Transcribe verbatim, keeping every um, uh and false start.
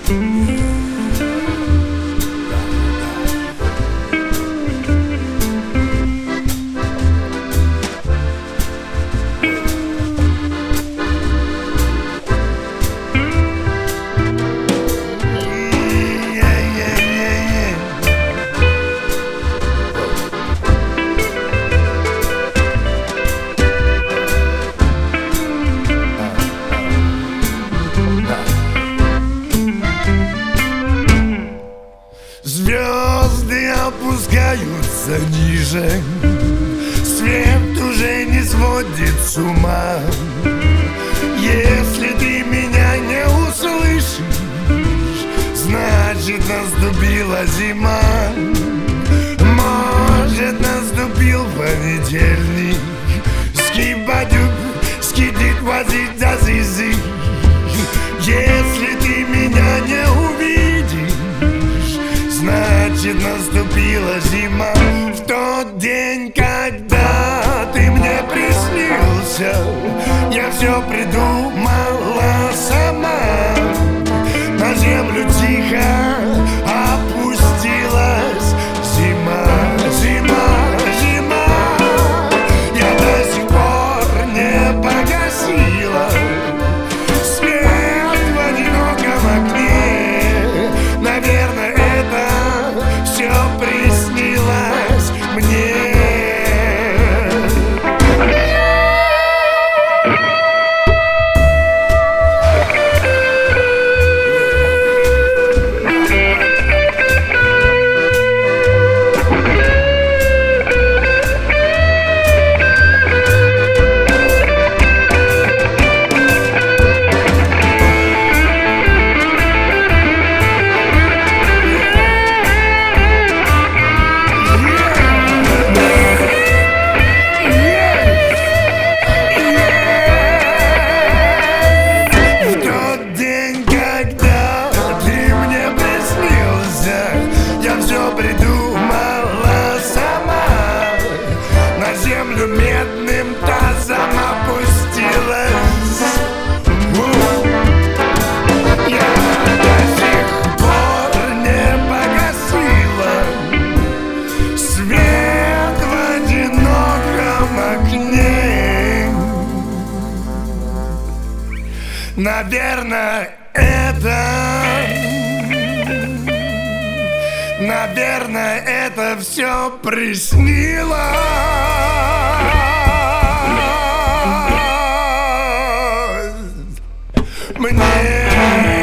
Звезды опускаются ниже, свет уже не сводит с ума. Если ты меня не услышишь, значит наступила зима. Может, наступил понедельник, скибадюк, скидит возить азизы. Если ты меня не увидишь, значит наступила зима. В тот день, когда ты мне приснился, я все придумала сама. На землю тихо опустилась зима, зима, зима. Я до сих пор не погасила свет в одиноком окне. Наверное, все приснилось мне. Придумала сама. На землю медным тазом опустилась. Я до сих пор не погасила свет в одиноком окне. Наверное, это Наверное, это все приснилось мне.